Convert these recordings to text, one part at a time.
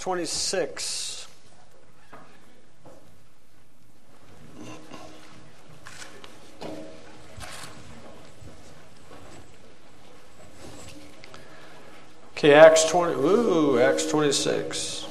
26. Okay, Acts 26.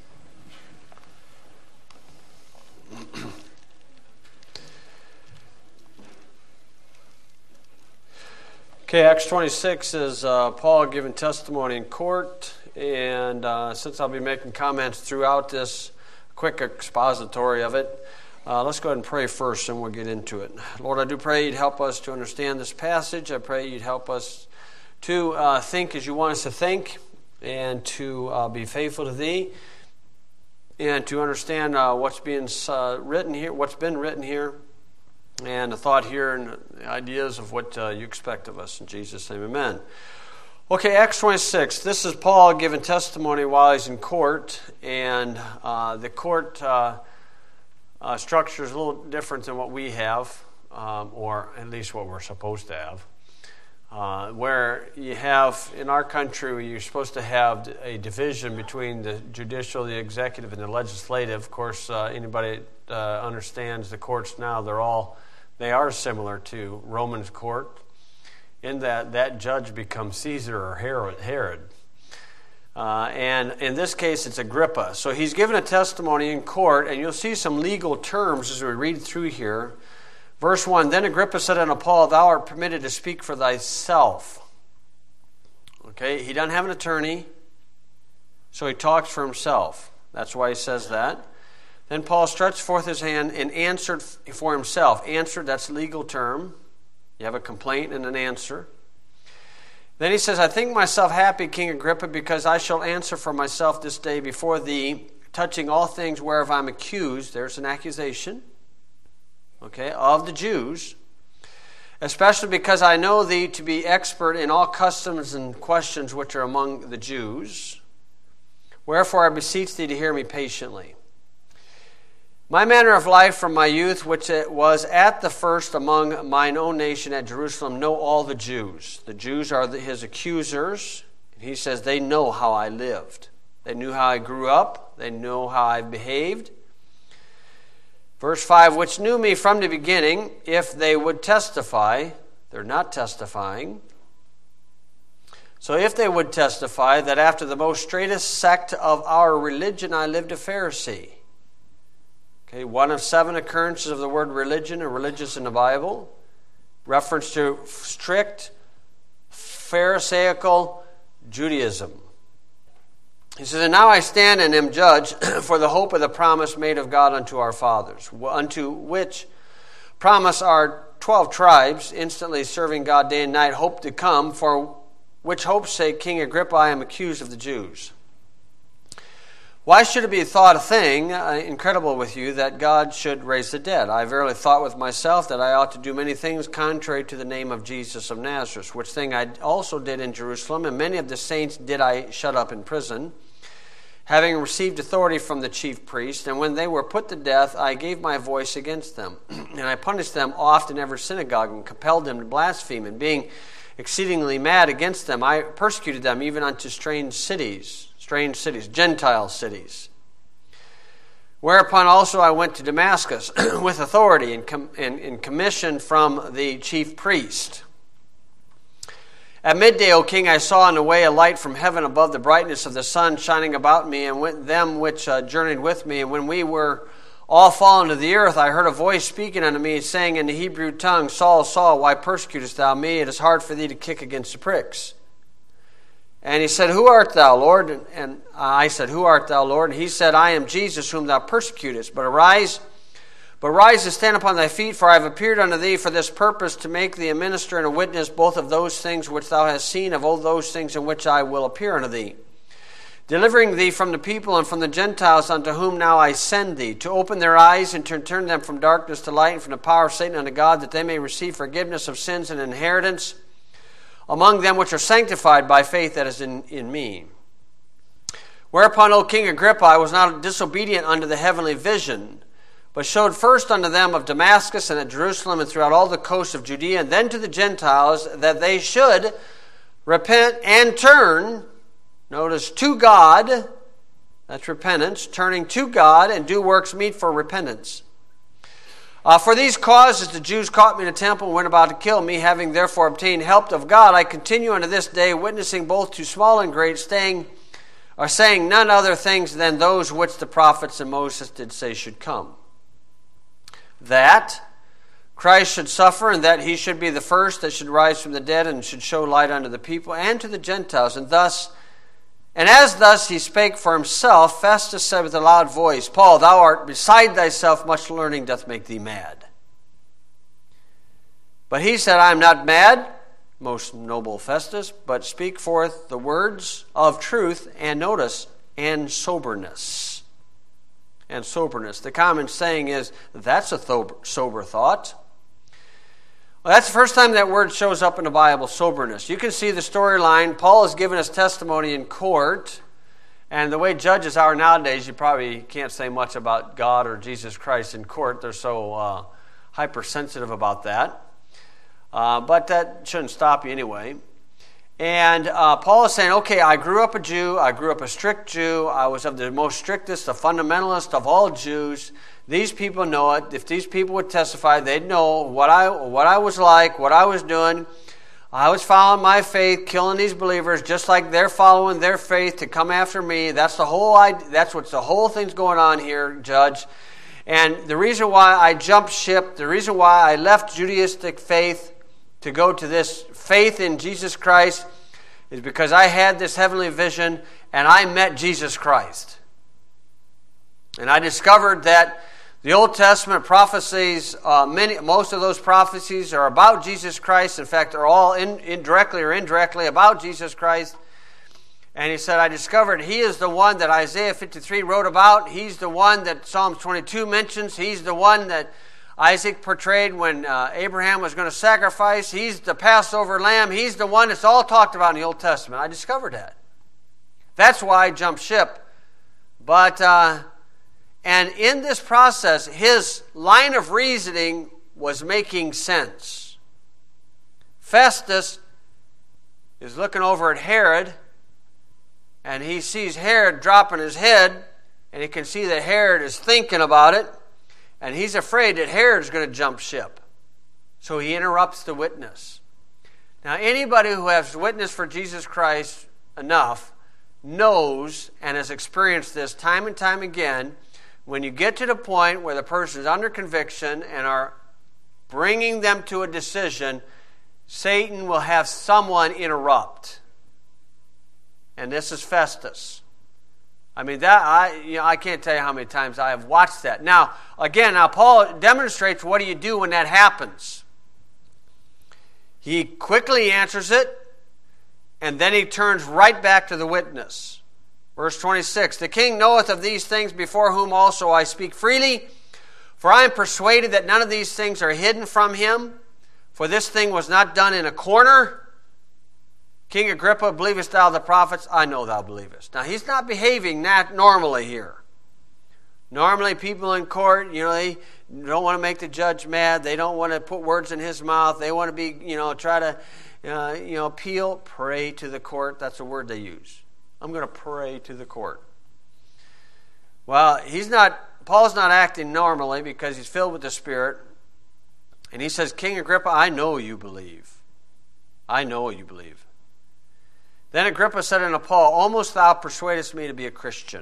Okay, Acts 26 is Paul giving testimony in court, and since I'll be making comments throughout this quick expository of it, let's go ahead and pray first, and we'll get into it. Lord, I do pray you'd help us to understand this passage. I pray you'd help us to think as you want us to think, and to be faithful to thee, and to understand what's being written here, what's been written here, and the thought here and the ideas of what you expect of us. In Jesus' name, amen. Okay, Acts 26. This is Paul giving testimony while he's in court, and the court structure is a little different than what we have, or at least what we're supposed to have. Where you have, in our country, you're supposed to have a division between the judicial, the executive, and the legislative. Of course, anybody understands the courts now, they are similar to Roman court, in that judge becomes Caesar or Herod. And in this case, it's Agrippa. So he's given a testimony in court, and you'll see some legal terms as we read through here. Verse 1, Then Agrippa said unto Paul, Thou art permitted to speak for thyself. Okay, he doesn't have an attorney, so he talks for himself. That's why he says that. Then Paul stretched forth his hand and answered for himself. Answered, that's a legal term. You have a complaint and an answer. Then he says, I think myself happy, King Agrippa, because I shall answer for myself this day before thee, touching all things whereof I'm accused. There's an accusation, okay, of the Jews, especially because I know thee to be expert in all customs and questions which are among the Jews. Wherefore I beseech thee to hear me patiently. My manner of life from my youth, which it was at the first among mine own nation at Jerusalem, know all the Jews. The Jews are his accusers. He says they know how I lived. They knew how I grew up. They know how I behaved. Verse 5, which knew me from the beginning, if they would testify. They're not testifying. So if they would testify that after the most straightest sect of our religion I lived a Pharisee. Okay, one of 7 occurrences of the word religion or religious in the Bible. Reference to strict Pharisaical Judaism. He says, And now I stand and am judged for the hope of the promise made of God unto our fathers, unto which promise our 12 tribes, instantly serving God day and night, hope to come, for which hope's sake, King Agrippa, I am accused of the Jews. Why should it be thought a thing incredible with you that God should raise the dead? I verily thought with myself that I ought to do many things contrary to the name of Jesus of Nazareth, which thing I also did in Jerusalem, and many of the saints did I shut up in prison, having received authority from the chief priest. And when they were put to death, I gave my voice against them. And I punished them oft in every synagogue, and compelled them to blaspheme. And being exceedingly mad against them, I persecuted them even unto strange cities, Gentile cities. Whereupon also I went to Damascus with authority and commission from the chief priest. At midday, O king, I saw in the way a light from heaven above the brightness of the sun shining about me and with them which journeyed with me. And when we were all fallen to the earth, I heard a voice speaking unto me, saying in the Hebrew tongue, Saul, Saul, why persecutest thou me? It is hard for thee to kick against the pricks. And he said, Who art thou, Lord? And I said, Who art thou, Lord? And he said, I am Jesus, whom thou persecutest. But rise and stand upon thy feet, for I have appeared unto thee for this purpose, to make thee a minister and a witness both of those things which thou hast seen, of all those things in which I will appear unto thee, delivering thee from the people and from the Gentiles unto whom now I send thee, to open their eyes and to turn them from darkness to light and from the power of Satan unto God, that they may receive forgiveness of sins and inheritance among them which are sanctified by faith that is in me. Whereupon, O King Agrippa, I was not disobedient unto the heavenly vision, but showed first unto them of Damascus and at Jerusalem and throughout all the coast of Judea, and then to the Gentiles, that they should repent and turn, notice, to God, That's repentance. Turning to God and do works meet for repentance. For these causes the Jews caught me in the temple and went about to kill me. Having therefore obtained help of God, I continue unto this day, witnessing both to small and great, saying none other things than those which the prophets and Moses did say should come. That Christ should suffer, and that he should be the first that should rise from the dead, and should show light unto the people and to the Gentiles. And as thus he spake for himself, Festus said with a loud voice, Paul, thou art beside thyself, much learning doth make thee mad. But he said, I am not mad, most noble Festus, but speak forth the words of truth, and notice, and soberness. And soberness. The common saying is, that's a sober thought. Well, that's the first time that word shows up in the Bible, soberness. You can see the storyline. Paul has given us testimony in court, and the way judges are nowadays, you probably can't say much about God or Jesus Christ in court. They're so hypersensitive about that. But that shouldn't stop you anyway. And Paul is saying, okay, I grew up a Jew. I grew up a strict Jew. I was of the most strictest, the fundamentalist of all Jews. These people know it. If these people would testify, they'd know what I was like, what I was doing. I was following my faith, killing these believers, just like they're following their faith to come after me. That's the whole idea. That's what the whole thing's going on here, Judge. And the reason why I jumped ship, the reason why I left Judaistic faith to go to this faith in Jesus Christ is because I had this heavenly vision and I met Jesus Christ. And I discovered that the Old Testament prophecies, most of those prophecies are about Jesus Christ. In fact, they're all indirectly or indirectly about Jesus Christ. And he said, I discovered he is the one that Isaiah 53 wrote about. He's the one that Psalms 22 mentions. He's the one that Isaac portrayed when Abraham was going to sacrifice. He's the Passover lamb. He's the one that's all talked about in the Old Testament. I discovered that. That's why I jumped ship. But, and in this process, his line of reasoning was making sense. Festus is looking over at Herod, and he sees Herod dropping his head, and he can see that Herod is thinking about it. And he's afraid that Herod's going to jump ship. So he interrupts the witness. Now, anybody who has witnessed for Jesus Christ enough knows and has experienced this time and time again. When you get to the point where the person is under conviction and are bringing them to a decision, Satan will have someone interrupt. And this is Festus. I mean, I can't tell you how many times I have watched that. Now, Paul demonstrates what do you do when that happens. He quickly answers it, and then he turns right back to the witness. Verse 26, the king knoweth of these things, before whom also I speak freely, for I am persuaded that none of these things are hidden from him, for this thing was not done in a corner. King Agrippa, believest thou the prophets? I know thou believest. Now, he's not behaving that normally here. Normally, people in court, they don't want to make the judge mad. They don't want to put words in his mouth. They want to be, try to, appeal, pray to the court. That's a word they use. I'm going to pray to the court. Well, Paul's not acting normally because he's filled with the Spirit. And he says, King Agrippa, I know you believe. I know you believe. Then Agrippa said unto Paul, almost thou persuadest me to be a Christian.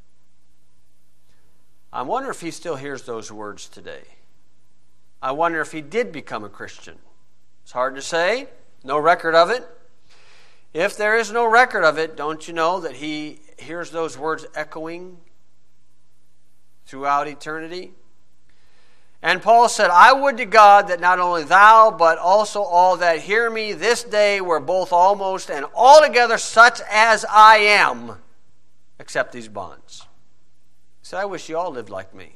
I wonder if he still hears those words today. I wonder if he did become a Christian. It's hard to say. No record of it. If there is no record of it, don't you know that he hears those words echoing throughout eternity? And Paul said, I would to God that not only thou, but also all that hear me this day were both almost and altogether such as I am, except these bonds. He said, I wish you all lived like me.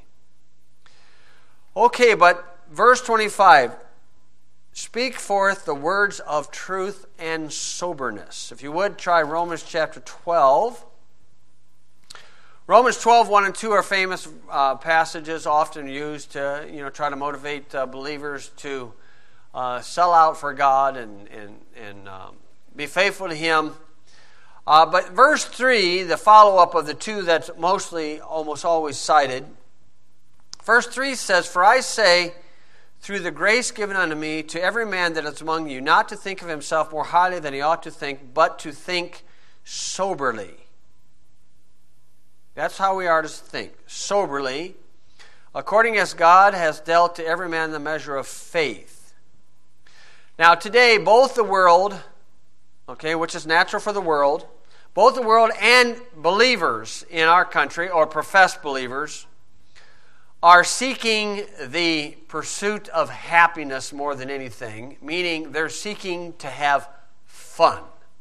Okay, but verse 25, speak forth the words of truth and soberness. If you would, try Romans chapter 12. Romans 12, 1 and 2 are famous passages often used to try to motivate believers to sell out for God and be faithful to Him. But verse 3, the follow-up of the two that's mostly almost always cited, verse 3 says, "For I say, through the grace given unto me, to every man that is among you, not to think of himself more highly than he ought to think, but to think soberly." That's how we are to think, soberly, according as God has dealt to every man the measure of faith. Now today, both the world, which is natural for the world, both the world and believers in our country, or professed believers, are seeking the pursuit of happiness more than anything, meaning they're seeking to have fun.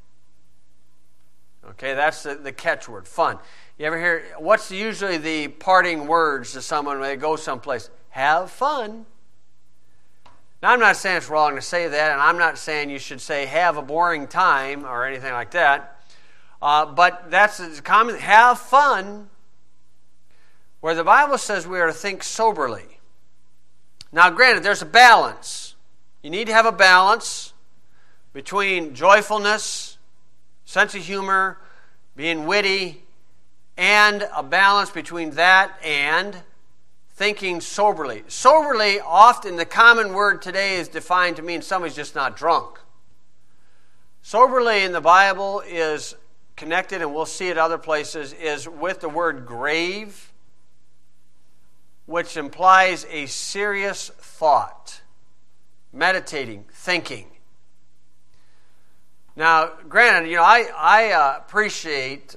Okay, that's the catchword, fun. You ever hear, what's usually the parting words to someone when they go someplace? Have fun. Now, I'm not saying it's wrong to say that, and I'm not saying you should say have a boring time or anything like that, but that's common, have fun, where the Bible says we are to think soberly. Now, granted, there's a balance. You need to have a balance between joyfulness, sense of humor, being witty, and a balance between that and thinking soberly. Soberly, often the common word today is defined to mean somebody's just not drunk. Soberly in the Bible is connected, and we'll see it other places, is with the word grave, which implies a serious thought, meditating, thinking. Now, granted, I appreciate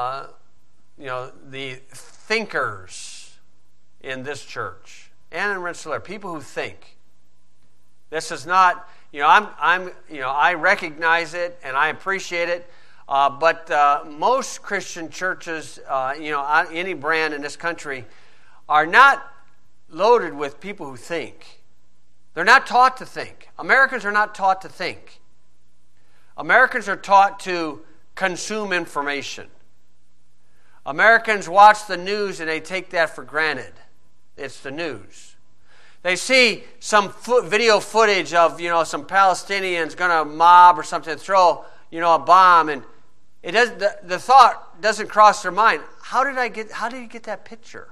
the thinkers in this church and in Rensselaer, people who think. This is not, I recognize it and I appreciate it, but most Christian churches, any brand in this country, are not loaded with people who think. They're not taught to think. Americans are not taught to think. Americans are taught to consume information. Americans watch the news and they take that for granted. It's the news. They see some video footage of, some Palestinians going to mob or something, throw, a bomb, and it does. The thought doesn't cross their mind. How did you get that picture?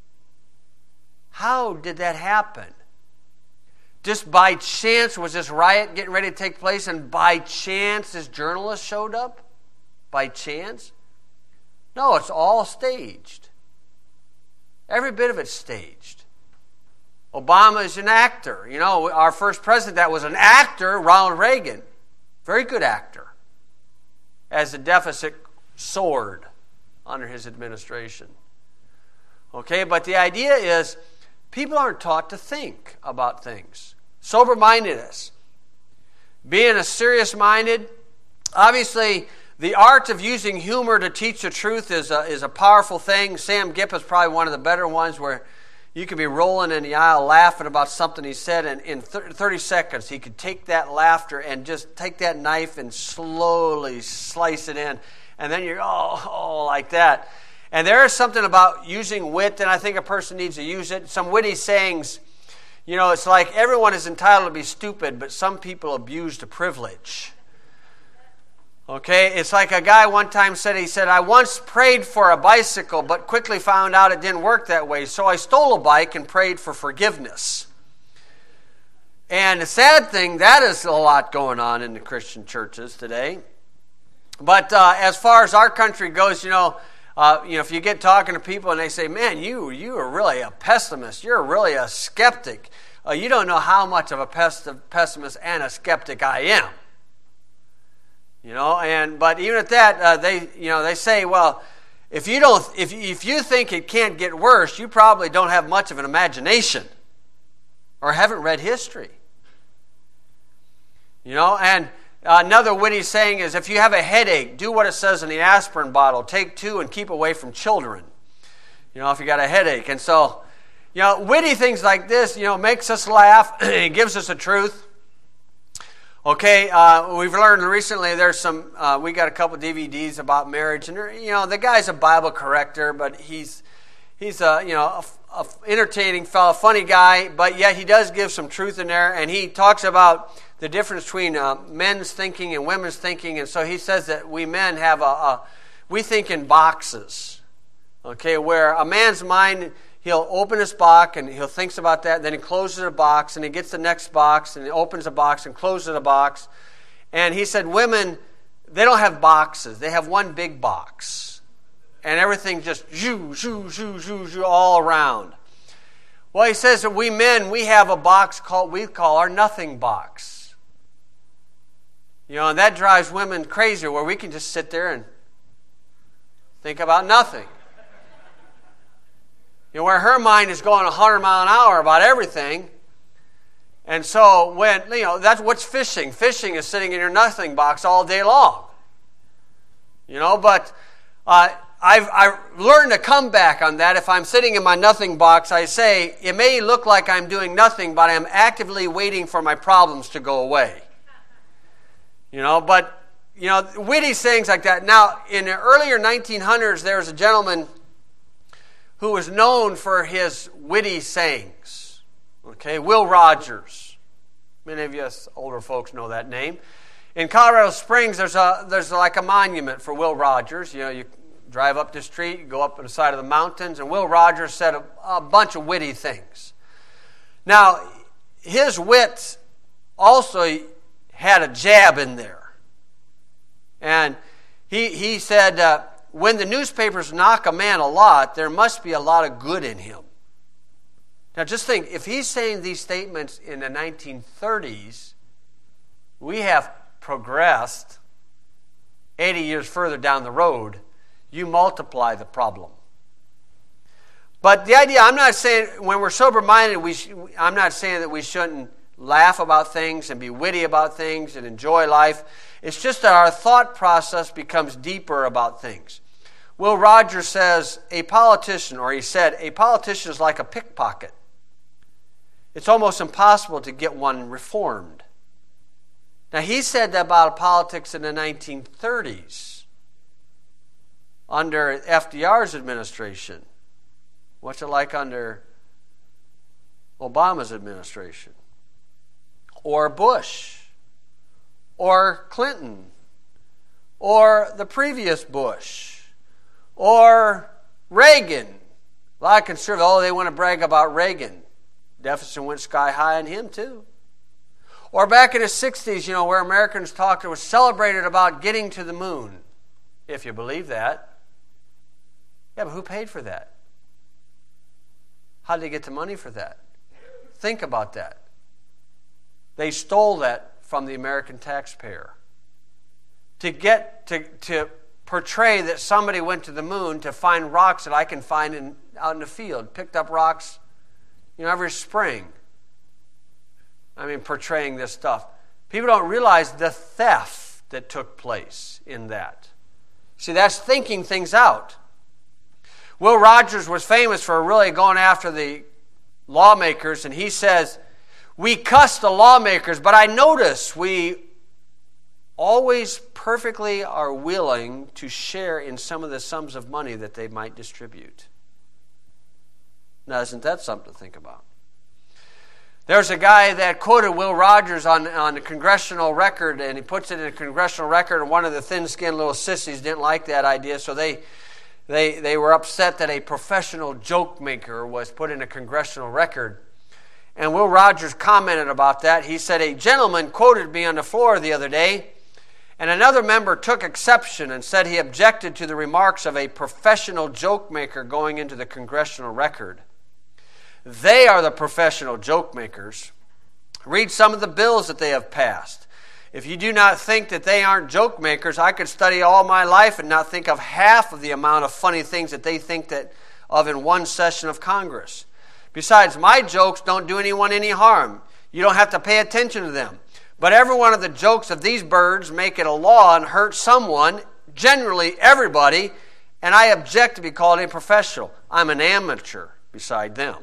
How did that happen? Just by chance was this riot getting ready to take place, and by chance this journalist showed up? By chance? No, it's all staged. Every bit of it's staged. Obama is an actor. Our first president that was an actor, Ronald Reagan. Very good actor. As the deficit soared under his administration. Okay, but the idea is people aren't taught to think about things. Sober-mindedness. Being a serious-minded, obviously the art of using humor to teach the truth is a powerful thing. Sam Gipp is probably one of the better ones, where you could be rolling in the aisle laughing about something he said, and in 30 seconds he could take that laughter and just take that knife and slowly slice it in. And then you're, like that. And there is something about using wit, and I think a person needs to use it. Some witty sayings, it's like everyone is entitled to be stupid, but some people abuse the privilege. Okay, it's like a guy one time said, I once prayed for a bicycle, but quickly found out it didn't work that way, so I stole a bike and prayed for forgiveness. And the sad thing, that is a lot going on in the Christian churches today. But as far as our country goes, if you get talking to people and they say, man, you are really a pessimist, you're really a skeptic, you don't know how much of a pessimist and a skeptic I am. But even at that, they say, well, if you think it can't get worse, you probably don't have much of an imagination, or haven't read history. And another witty saying is, if you have a headache, do what it says in the aspirin bottle. Take 2 and keep away from children. If you got a headache. And so, witty things like this, makes us laugh. It gives us the truth. Okay, we've learned recently there's we got a couple DVDs about marriage, and the guy's a Bible corrector, but he's He's a entertaining fellow, funny guy, but yet he does give some truth in there, and he talks about the difference between men's thinking and women's thinking, and so he says that we men have we think in boxes, okay, where a man's mind, he'll open his box and he'll think about that, then he closes a box and he gets the next box and he opens a box and closes a box, and he said women, they don't have boxes, they have one big box. And everything just all around. Well, he says that we men, we have a box we call our nothing box. And that drives women crazy, where we can just sit there and think about nothing. Where her mind is going 100 miles an hour about everything. And so when, that's what's fishing. Fishing is sitting in your nothing box all day long. But I've learned to come back on that. If I'm sitting in my nothing box, I say, it may look like I'm doing nothing, but I'm actively waiting for my problems to go away. Witty sayings like that. Now, in the earlier 1900s, there was a gentleman who was known for his witty sayings. Okay, Will Rogers. Many of you older folks know that name. In Colorado Springs, there's like a monument for Will Rogers. You drive up the street, you go up on the side of the mountains, and Will Rogers said a bunch of witty things. Now, his wit also had a jab in there. And he said, when the newspapers knock a man a lot, there must be a lot of good in him. Now, just think, if he's saying these statements in the 1930s, we have progressed 80 years further down the road. You multiply the problem. But the idea, I'm not saying when we're sober-minded, I'm not saying that we shouldn't laugh about things and be witty about things and enjoy life. It's just that our thought process becomes deeper about things. Will Rogers says, he said, a politician is like a pickpocket. It's almost impossible to get one reformed. Now, he said that about politics in the 1930s. Under FDR's administration. What's it like under Obama's administration? Or Bush? Or Clinton? Or the previous Bush? Or Reagan? A lot of conservatives, they want to brag about Reagan. Deficit went sky high on him too. Or back in the 60s, where Americans talked, it was celebrated about getting to the moon. If you believe that. Yeah, but who paid for that? How did they get the money for that? Think about that. They stole that from the American taxpayer. To portray that somebody went to the moon to find rocks that I can find out in the field. Picked up rocks, every spring. Portraying this stuff. People don't realize the theft that took place in that. See, that's thinking things out. Will Rogers was famous for really going after the lawmakers, and he says, we cuss the lawmakers, but I notice we always perfectly are willing to share in some of the sums of money that they might distribute. Now, isn't that something to think about? There's a guy that quoted Will Rogers on the congressional record, and he puts it in a congressional record, and one of the thin-skinned little sissies didn't like that idea, so they were upset that a professional joke maker was put in a congressional record. And Will Rogers commented about that. He said, a gentleman quoted me on the floor the other day, and another member took exception and said he objected to the remarks of a professional joke maker going into the congressional record. They are the professional joke makers. Read some of the bills that they have passed. If you do not think that they aren't joke makers, I could study all my life and not think of half of the amount of funny things that they think of in one session of Congress. Besides, my jokes don't do anyone any harm. You don't have to pay attention to them. But every one of the jokes of these birds make it a law and hurt someone, generally everybody, and I object to be called a professional. I'm an amateur beside them.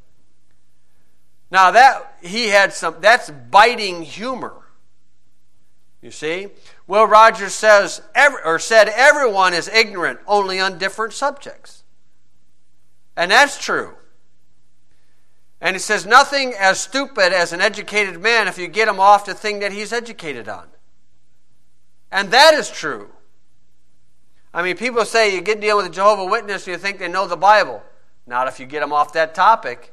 Now that's biting humor. You see? Will Rogers said everyone is ignorant only on different subjects. And that's true. And he says, nothing as stupid as an educated man if you get him off the thing that he's educated on. And that is true. I mean, people say you get dealing with a Jehovah's Witness and you think they know the Bible. Not if you get them off that topic.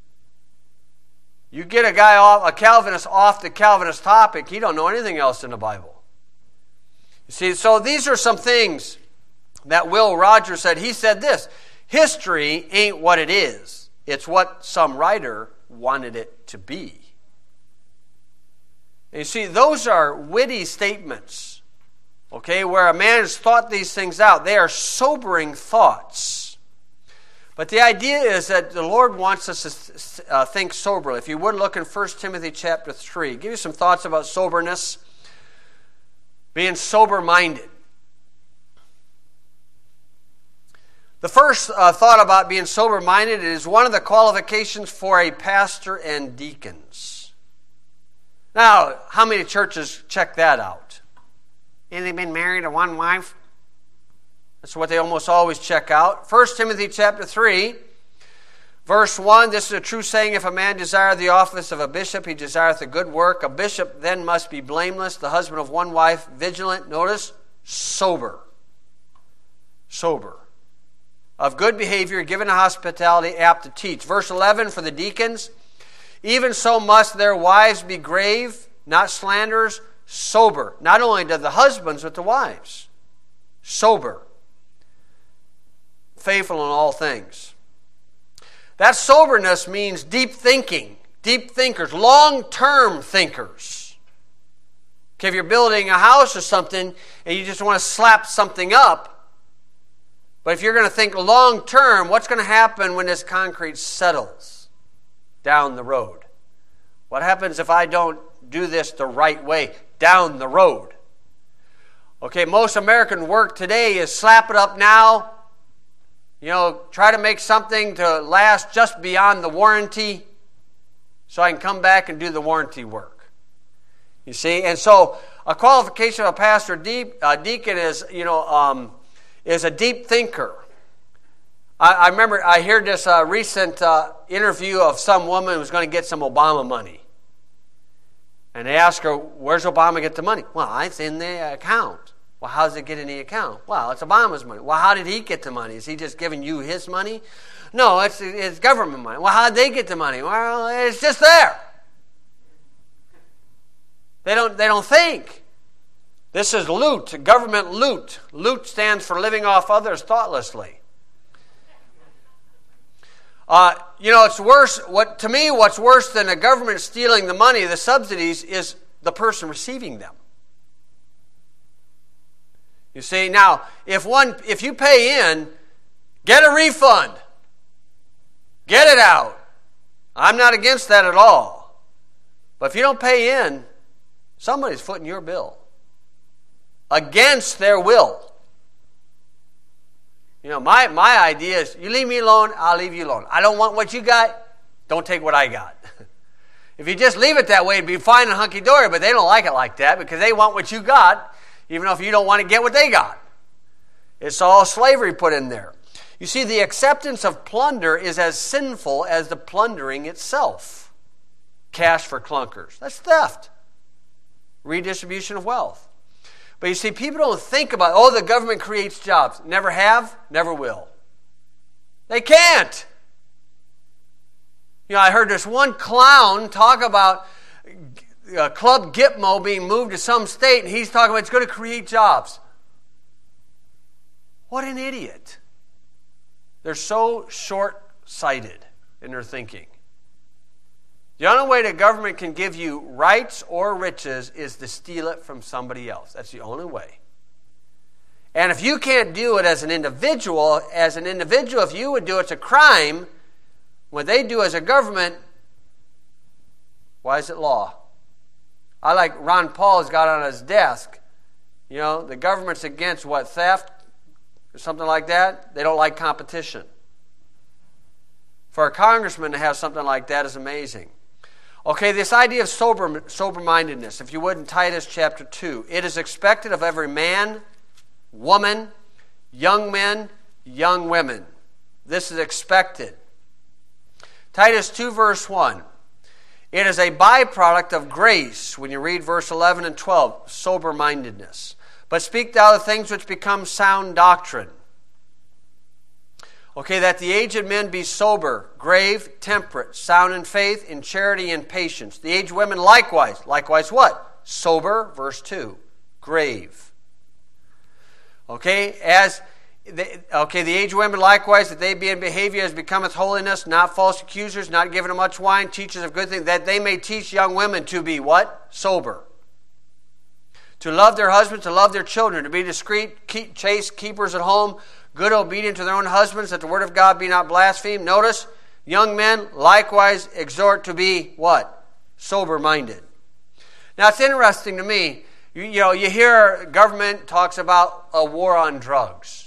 You get a Calvinist off the Calvinist topic, he don't know anything else in the Bible. You see, so these are some things that Will Rogers said. He said this, history ain't what it is. It's what some writer wanted it to be. And you see, those are witty statements, okay, where a man has thought these things out. They are sobering thoughts. But the idea is that the Lord wants us to think soberly. If you would look in 1 Timothy chapter 3, give you some thoughts about soberness, being sober-minded. The first thought about being sober-minded is one of the qualifications for a pastor and deacons. Now, how many churches check that out? Have they been married to one wife? That's what they almost always check out. 1 Timothy chapter 3, verse 1, this is a true saying, if a man desire the office of a bishop, he desireth a good work. A bishop then must be blameless, the husband of one wife, vigilant, notice, sober. Sober. Of good behavior, given to hospitality, apt to teach. Verse 11, for the deacons, even so must their wives be grave, not slanderers, sober. Not only to the husbands, but the wives. Sober. Faithful in all things. That soberness means deep thinking, deep thinkers, long-term thinkers. Okay, if you're building a house or something and you just want to slap something up, but if you're going to think long-term, what's going to happen when this concrete settles down the road? What happens if I don't do this the right way down the road? Okay, most American work today is slap it up now. You know, try to make something to last just beyond the warranty so I can come back and do the warranty work. You see? And so a qualification of a pastor deacon is, is a deep thinker. I remember I heard this recent interview of some woman who was going to get some Obama money. And they asked her, where's Obama get the money? Well, it's in the account. Well, how does it get in the account? Well, it's Obama's money. Well, how did he get the money? Is he just giving you his money? No, it's government money. Well, how did they get the money? Well, it's just there. They don't think. This is loot, government loot. Loot stands for living off others thoughtlessly. It's worse. What's worse than the government stealing the money, the subsidies, is the person receiving them. You see, now, if you pay in, get a refund. Get it out. I'm not against that at all. But if you don't pay in, somebody's footing your bill. Against their will. My idea is, you leave me alone, I'll leave you alone. I don't want what you got, don't take what I got. If you just leave it that way, it'd be fine and hunky-dory, but they don't like it like that because they want what you got, even if you don't want to get what they got. It's all slavery put in there. You see, the acceptance of plunder is as sinful as the plundering itself. Cash for clunkers. That's theft. Redistribution of wealth. But you see, people don't think about, the government creates jobs. Never have, never will. They can't. I heard this one clown talk about Club Gitmo being moved to some state, and he's talking about it's going to create jobs. What an idiot. They're so short-sighted in their thinking. The only way the government can give you rights or riches is to steal it from somebody else. That's the only way. And if you can't do it as an individual, if you would do it, it's a crime. What they do as a government, why is it law? I like Ron Paul's got on his desk. The government's against what, theft or something like that? They don't like competition. For a congressman to have something like that is amazing. Okay, this idea of sober-mindedness, if you would, in Titus chapter 2. It is expected of every man, woman, young men, young women. This is expected. Titus 2, verse 1. It is a byproduct of grace, when you read verse 11 and 12, sober-mindedness. But speak thou the things which become sound doctrine. Okay, that the aged men be sober, grave, temperate, sound in faith, in charity, and patience. The aged women likewise. Likewise what? Sober, verse 2. Grave. Okay, the aged women likewise, that they be in behavior as becometh holiness, not false accusers, not given to much wine, teachers of good things, that they may teach young women to be what? Sober. To love their husbands, to love their children, to be discreet, chaste, keepers at home, good, obedient to their own husbands, that the word of God be not blasphemed. Notice, young men likewise exhort to be what? Sober-minded. Now, it's interesting to me, you hear government talks about a war on drugs.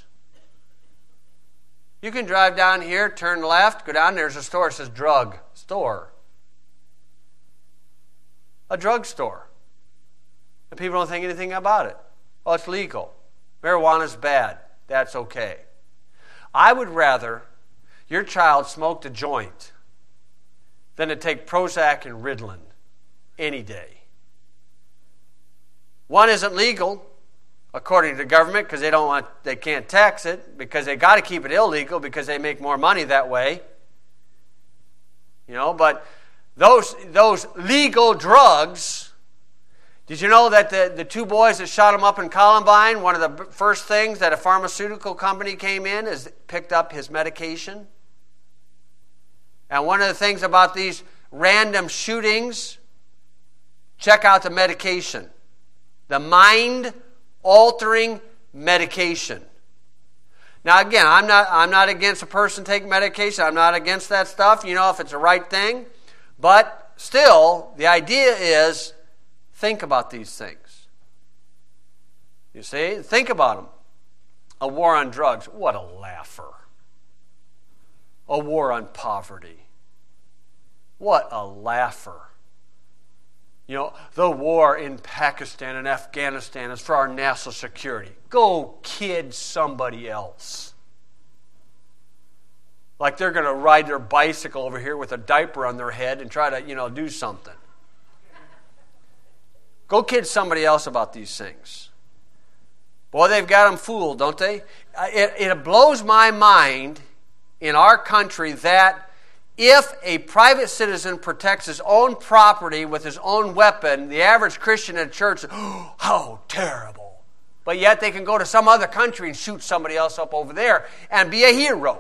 You can drive down here, turn left, go down, there's a store that says drug store. A drug store. And people don't think anything about it. Oh, it's legal. Marijuana's bad. That's okay. I would rather your child smoked a joint than to take Prozac and Ritalin any day. One isn't legal, according to the government, because they can't tax it, because they got to keep it illegal because they make more money that way. But those legal drugs. Did you know that the two boys that shot him up in Columbine, one of the first things that a pharmaceutical company came in is picked up his medication? And one of the things about these random shootings, check out the medication. The mind-altering medication. Now again, I'm not against a person taking medication. I'm not against that stuff, if it's the right thing. But still, the idea is, think about these things. You see? Think about them. A war on drugs. What a laugher. A war on poverty. What a laugher. The war in Pakistan and Afghanistan is for our national security. Go kid somebody else. Like they're going to ride their bicycle over here with a diaper on their head and try to, do something. Go kid somebody else about these things. Boy, they've got them fooled, don't they? It blows my mind in our country that if a private citizen protects his own property with his own weapon, the average Christian in church says, oh, how terrible. But yet they can go to some other country and shoot somebody else up over there and be a hero.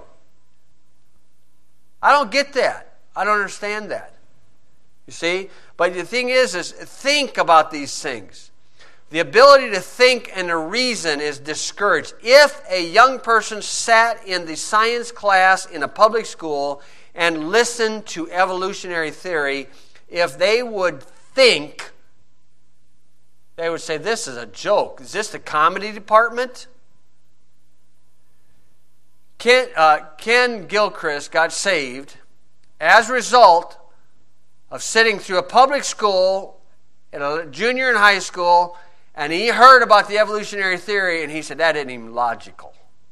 I don't get that. I don't understand that. You see? But the thing is think about these things. The ability to think and to reason is discouraged. If a young person sat in the science class in a public school and listened to evolutionary theory, if they would think, they would say, this is a joke. Is this the comedy department? Ken Gilchrist got saved as a result of sitting through a public school, at a junior in high school, and he heard about the evolutionary theory, and he said, that isn't even logical.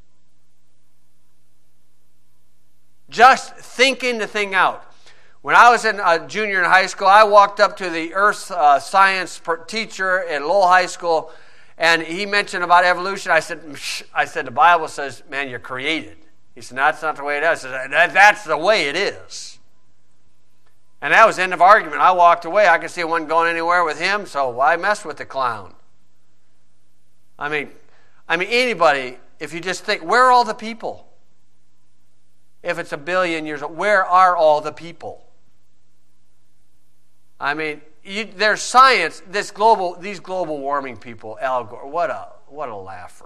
Just thinking the thing out. When I was a junior in high school, I walked up to the earth science teacher at Lowell High School, and he mentioned about evolution. I said, the Bible says, man, you're created. He said, no, that's not the way it is. I said, that's the way it is. And that was the end of argument. I walked away. I could see I wasn't going anywhere with him, so why mess with the clown? I mean, anybody, if you just think, where are all the people? If it's 1 billion years old, where are all the people? I mean, there's science. These global warming people, Al Gore, what a laugher.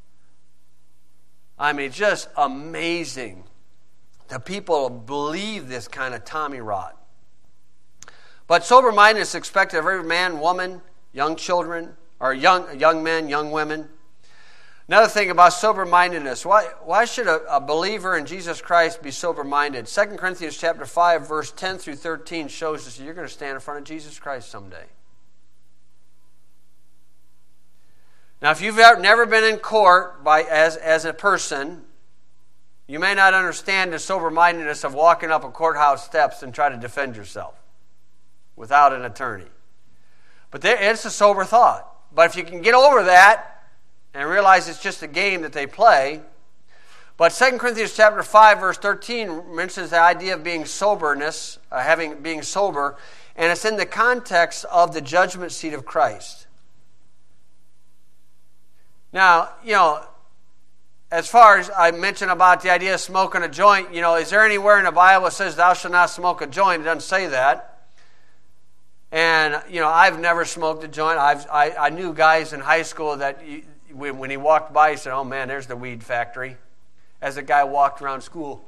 I mean, just amazing. The people believe this kind of Tommy rot. But sober-mindedness is expected of every man, woman, young children, or young men, young women. Another thing about sober-mindedness. Why should a believer in Jesus Christ be sober-minded? 2 Corinthians chapter 5, verse 10 through 13 shows us you're going to stand in front of Jesus Christ someday. Now, if you've never been in court as a person, You may not understand the sober-mindedness of walking up a courthouse steps and try to defend yourself without an attorney. But it's a sober thought. But if you can get over that and realize it's just a game that they play. But 2 Corinthians chapter 5, verse 13 mentions the idea of being soberness, being sober, and it's in the context of the judgment seat of Christ. Now, as far as I mentioned about the idea of smoking a joint, is there anywhere in the Bible that says thou shalt not smoke a joint? It doesn't say that. And, I've never smoked a joint. I knew guys in high school that when he walked by, he said, oh man, there's the weed factory. As the guy walked around school.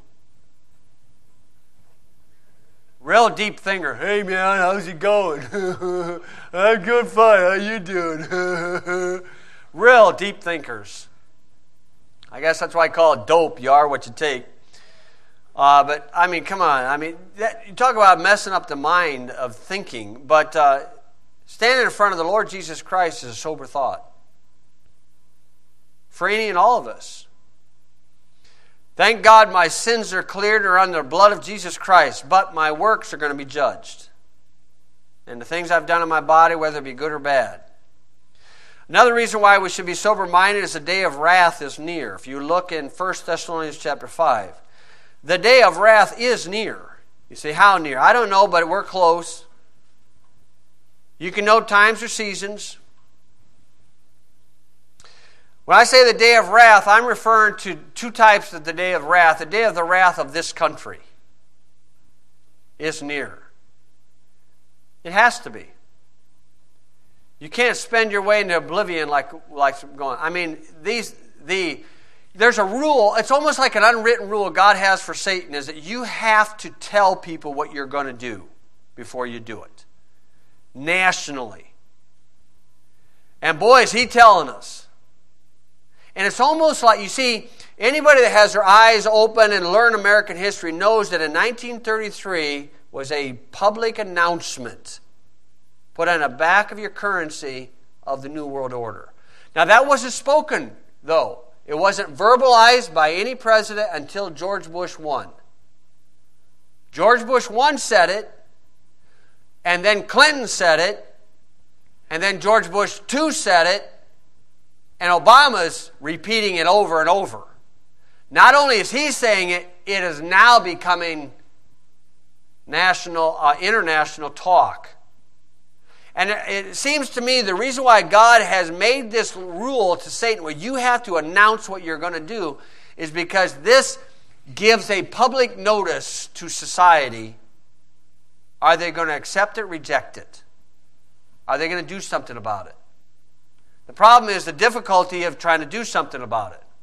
Real deep thinker. Hey man, how's it going? I'm good, fine. How you doing? Real deep thinkers. I guess that's why I call it dope. You are what you take. But, come on. You talk about messing up the mind of thinking. But standing in front of the Lord Jesus Christ is a sober thought. For any and all of us. Thank God my sins are cleared or under the blood of Jesus Christ, but my works are going to be judged. And the things I've done in my body, whether it be good or bad. Another reason why we should be sober-minded is the day of wrath is near. If you look in 1 Thessalonians chapter 5, the day of wrath is near. You say, how near? I don't know, but we're close. You can know times or seasons. When I say the day of wrath, I'm referring to two types of the day of wrath. The day of the wrath of this country is near. It has to be. You can't spend your way into oblivion like going. There's a rule. It's almost like an unwritten rule God has for Satan is that you have to tell people what you're going to do before you do it. Nationally. And boy, is he telling us. And it's almost like, you see, anybody that has their eyes open and learn American history knows that in 1933 was a public announcement put on the back of your currency of the New World Order. Now that wasn't spoken, though. It wasn't verbalized by any president until George Bush won. George Bush 1 said it, and then Clinton said it, and then George Bush 2 said it, and Obama's repeating it over and over. Not only is he saying it, it is now becoming international talk. And it seems to me the reason why God has made this rule to Satan, where you have to announce what you're going to do, is because this gives a public notice to society. Are they going to accept it, reject it? Are they going to do something about it? The problem is the difficulty of trying to do something about it.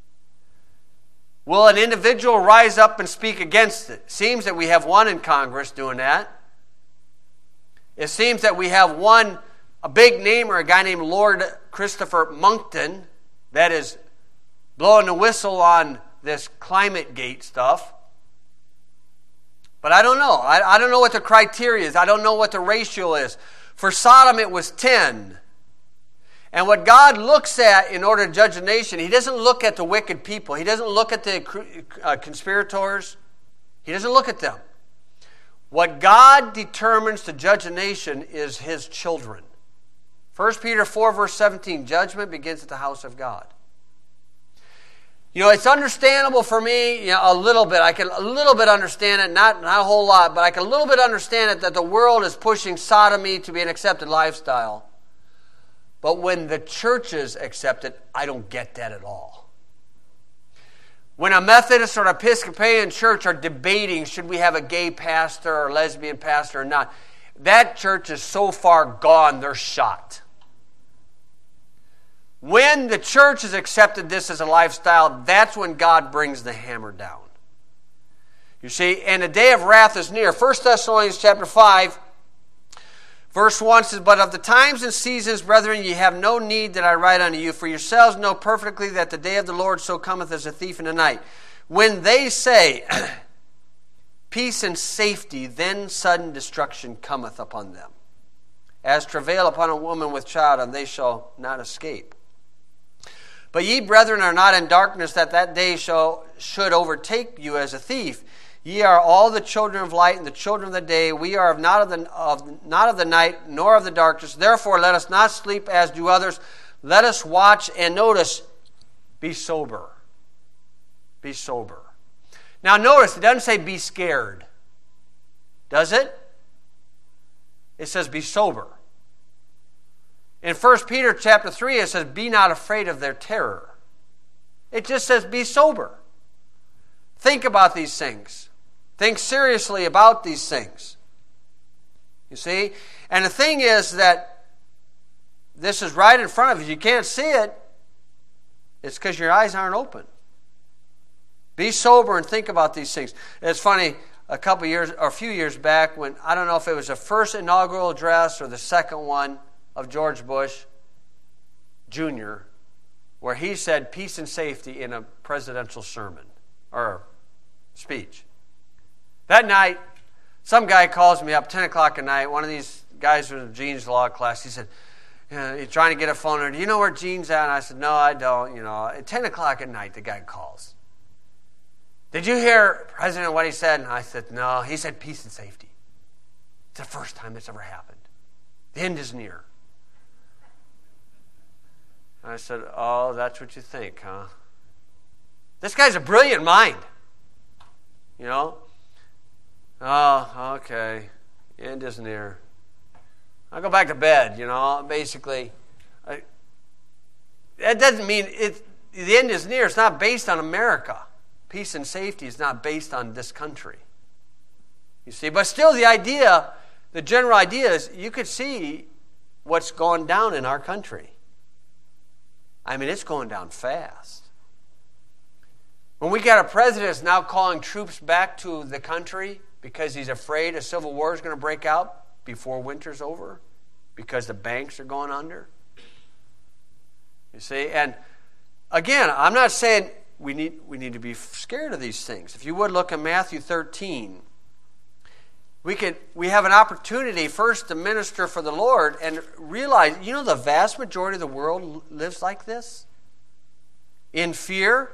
Will an individual rise up and speak against it? It seems that we have one in Congress doing that. It seems that we have a big namer, a guy named Lord Christopher Monckton, that is blowing the whistle on this climate gate stuff. But I don't know. I don't know what the criteria is. I don't know what the ratio is. For Sodom, it was 10. And what God looks at in order to judge a nation, he doesn't look at the wicked people. He doesn't look at the conspirators. He doesn't look at them. What God determines to judge a nation is his children. 1 Peter 4, verse 17, judgment begins at the house of God. It's understandable for me, a little bit. I can a little bit understand it, not a whole lot, but I can a little bit understand it that the world is pushing sodomy to be an accepted lifestyle. But when the churches accept it, I don't get that at all. When a Methodist or an Episcopalian church are debating, should we have a gay pastor or a lesbian pastor or not, that church is so far gone, they're shot. When the church has accepted this as a lifestyle, that's when God brings the hammer down. You see, and the day of wrath is near. 1 Thessalonians chapter 5, verse 1 says, but of the times and seasons, brethren, ye have no need that I write unto you, for yourselves know perfectly that the day of the Lord so cometh as a thief in the night. When they say, peace and safety, then sudden destruction cometh upon them. As travail upon a woman with child, and they shall not escape. But ye, brethren, are not in darkness, that day should overtake you as a thief. Ye are all the children of light and the children of the day. We are not of the night, nor of the darkness. Therefore, let us not sleep as do others. Let us watch, and notice, be sober. Be sober. Now notice, it doesn't say be scared. Does it? It says be sober. In 1 Peter chapter 3, it says, be not afraid of their terror. It just says be sober. Think about these things. Think seriously about these things. You see? And the thing is that this is right in front of you. You can't see it. It's because your eyes aren't open. Be sober and think about these things. It's funny, a few years back when, I don't know if it was the first inaugural address or the second one of George Bush Jr., where he said peace and safety in a presidential sermon or speech. That night, some guy calls me up 10 o'clock at night, one of these guys from Gene's law class. He said, he's trying to get a phone number. Do you know where Gene's at? And I said, no, I don't. At 10 o'clock at night, the guy calls. Did you hear President what he said? And I said, no. He said peace and safety. It's the first time it's ever happened. The end is near. I said, oh, that's what you think, huh? This guy's a brilliant mind. Oh, okay. The end is near. I'll go back to bed, basically. That doesn't mean the end is near. It's not based on America. Peace and safety is not based on this country. You see, but still the general idea is you could see what's going down in our country. I mean, it's going down fast. When we got a president that's now calling troops back to the country because he's afraid a civil war is going to break out before winter's over, because the banks are going under. You see, and again, I'm not saying we need to be scared of these things. If you would look at Matthew 13, we have an opportunity first to minister for the Lord and realize, the vast majority of the world lives like this? In fear?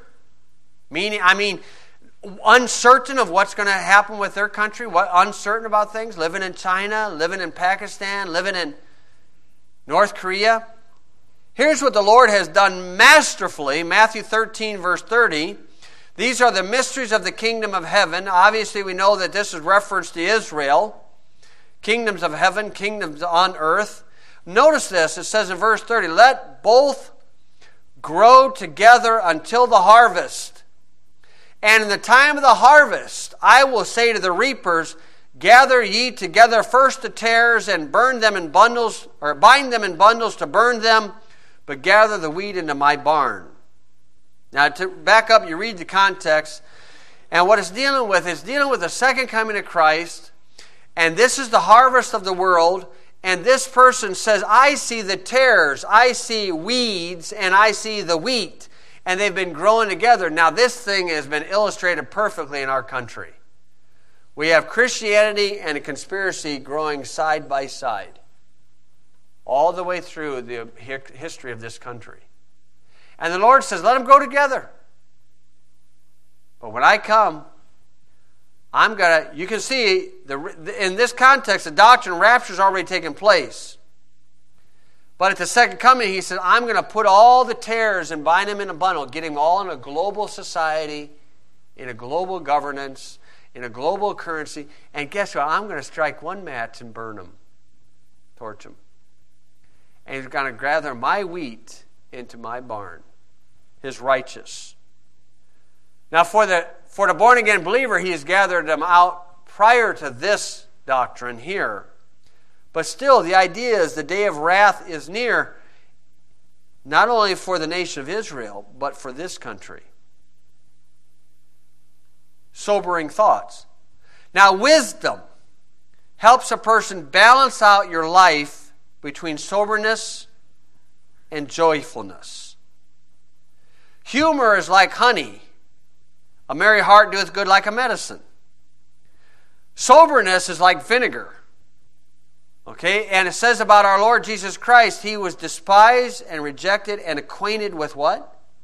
Uncertain of what's going to happen with their country, uncertain about things, living in China, living in Pakistan, living in North Korea. Here's what the Lord has done masterfully. Matthew 13, verse 30. These are the mysteries of the kingdom of heaven. Obviously, we know that this is reference to Israel. Kingdoms of heaven, kingdoms on earth. Notice this. It says in verse 30, let both grow together until the harvest. And in the time of the harvest, I will say to the reapers, gather ye together first the tares and burn them in bundles, or bind them in bundles to burn them, but gather the wheat into my barn. Now, to back up, you read the context, and what it's dealing with is dealing with the second coming of Christ, and this is the harvest of the world, and this person says, I see the tares, I see weeds, and I see the wheat, and they've been growing together. Now, this thing has been illustrated perfectly in our country. We have Christianity and a conspiracy growing side by side, all the way through the history of this country. And the Lord says, let them go together. But when I come, you can see, in this context, the doctrine of rapture has already taken place. But at the second coming, he said, I'm going to put all the tares and bind them in a bundle, get them all in a global society, in a global governance, in a global currency. And guess what? I'm going to strike one match and burn them, torch them. And he's going to gather my wheat into my barn, his righteous. Now, for the born-again believer, he has gathered them out prior to this doctrine here. But still, the idea is the day of wrath is near, not only for the nation of Israel, but for this country. Sobering thoughts. Now, wisdom helps a person balance out your life between soberness and joyfulness. Humor is like honey. A merry heart doeth good like a medicine. Soberness is like vinegar. Okay, and it says about our Lord Jesus Christ, he was despised and rejected and acquainted with what?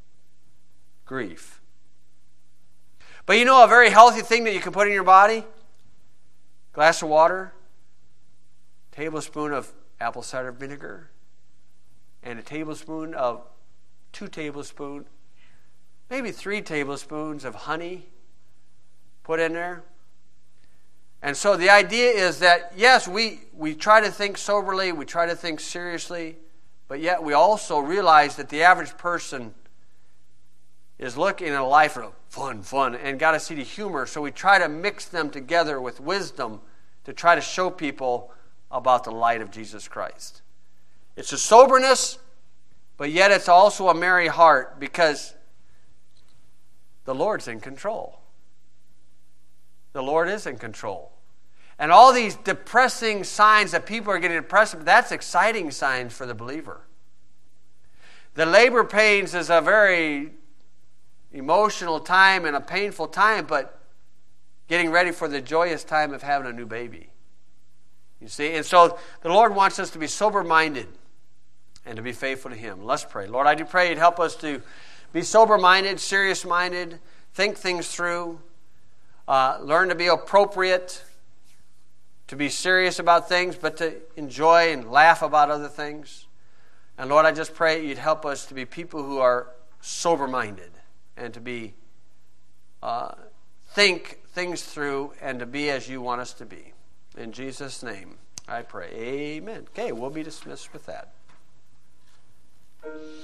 grief. But you know a very healthy thing that you can put in your body? Glass of water, tablespoon of apple cider vinegar, and a tablespoon of 2 tablespoons, maybe 3 tablespoons of honey put in there. And so the idea is that, yes, we try to think soberly, we try to think seriously, but yet we also realize that the average person is looking at a life of fun, and got to see the humor. So we try to mix them together with wisdom to try to show people about the light of Jesus Christ. It's a soberness, but yet it's also a merry heart because the Lord's in control. The Lord is in control. And all these depressing signs that people are getting depressed, that's exciting signs for the believer. The labor pains is a very emotional time and a painful time, but getting ready for the joyous time of having a new baby. You see? And so the Lord wants us to be sober-minded and to be faithful to Him. Let's pray. Lord, I do pray You'd help us to be sober-minded, serious-minded, think things through, learn to be appropriate, to be serious about things, but to enjoy and laugh about other things. And Lord, I just pray You'd help us to be people who are sober-minded and to be think things through and to be as You want us to be. In Jesus' name, I pray. Amen. Okay, we'll be dismissed with that.